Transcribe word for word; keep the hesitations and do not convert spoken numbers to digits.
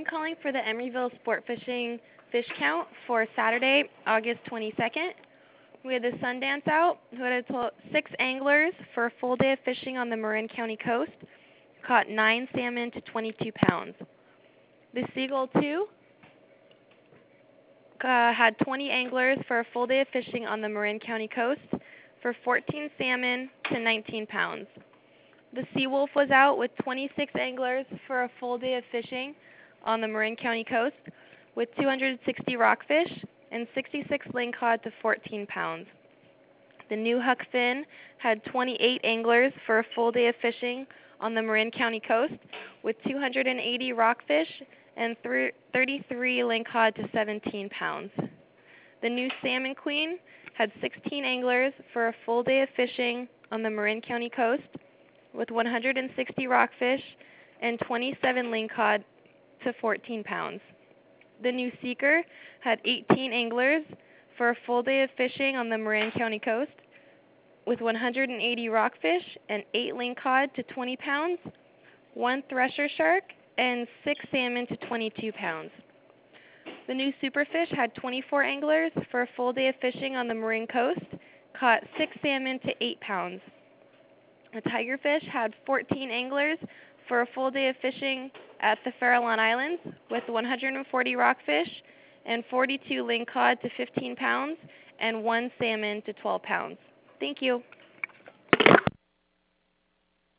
calling for the Emeryville Sport Fishing fish count for Saturday, August twenty-second. We had the Sundance out, who had a total six anglers for a full day of fishing on the Marin County coast, caught nine salmon to twenty-two pounds. The Seagull two uh, had twenty anglers for a full day of fishing on the Marin County coast for fourteen salmon to nineteen pounds. The Seawolf was out with twenty-six anglers for a full day of fishing on the Marin County coast with two hundred sixty rockfish and sixty-six lingcod to fourteen pounds. The New Huck Finn had twenty-eight anglers for a full day of fishing on the Marin County coast with two hundred eighty rockfish and thirty-three lingcod to seventeen pounds. The New Salmon Queen had sixteen anglers for a full day of fishing on the Marin County coast with one hundred sixty rockfish and twenty-seven lingcod to fourteen pounds. The New Seeker had eighteen anglers for a full day of fishing on the Marin County coast with one hundred eighty rockfish and eight lingcod to twenty pounds, one thresher shark, and six salmon to twenty-two pounds. The New Superfish had twenty-four anglers for a full day of fishing on the Marin coast, caught six salmon to eight pounds. The Tigerfish had fourteen anglers for a full day of fishing at the Farallon Islands with one hundred forty rockfish and forty-two lingcod to fifteen pounds and one salmon to twelve pounds. Thank you.